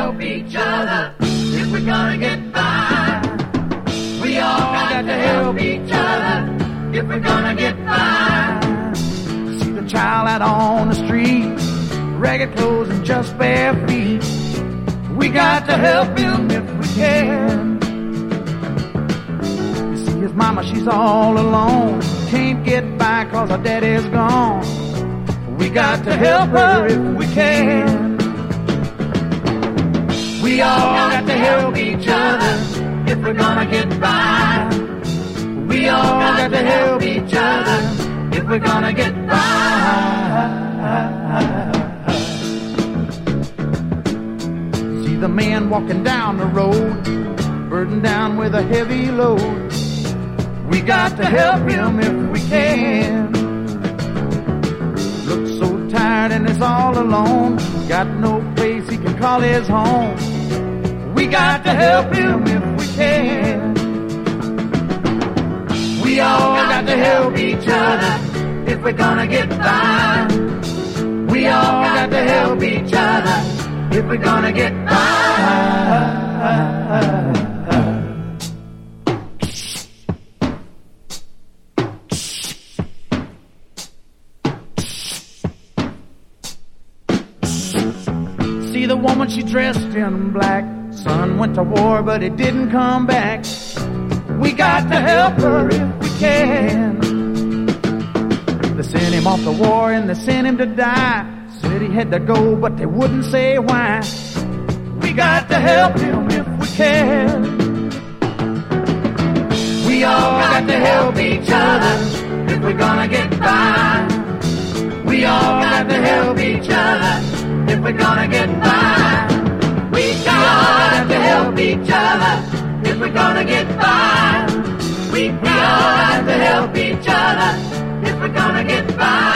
help each other if we're gonna get by. We all got to help each other if we're gonna get by. See the child out on the street, ragged clothes and just bare feet. We got to help him if we can. You see his mama, she's all alone, can't get by 'cause her daddy's gone. We got to help her if we can. We all got to help each other if we're gonna get by. We all got to help each other if we're gonna get by. See the man walking down the road, burdened down with a heavy load. We got to help him if we can. Looks so tired and is all alone, got no place he can call his home. We got to help him if we can. We all got to help each other if we're gonna get by. We all got to help each other if we're gonna get by. See the woman, she dressed in black. Son went to war, but he didn't come back. We got to help her if we can. They sent him off to war and they sent him to die. Said he had to go, but they wouldn't say why. We got to help him if we can. We all got to help each other if we're gonna get by. We all got to help each other if we're gonna get by. We got to help each other if we're gonna get by. We got to help each other if we're gonna get by.